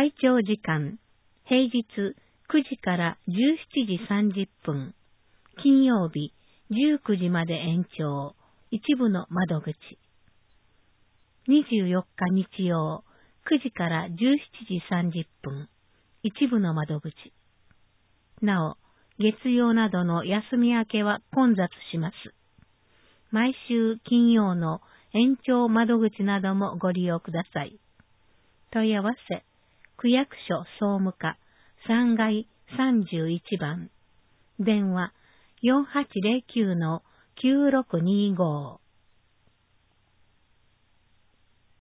会長時間、平日9時から17時30分、金曜日19時まで延長、一部の窓口。24日日曜、9時から17時30分、一部の窓口。なお、月曜などの休み明けは混雑します。毎週金曜の延長窓口などもご利用ください。問い合わせ、区役所総務課3階31番、電話4809-9625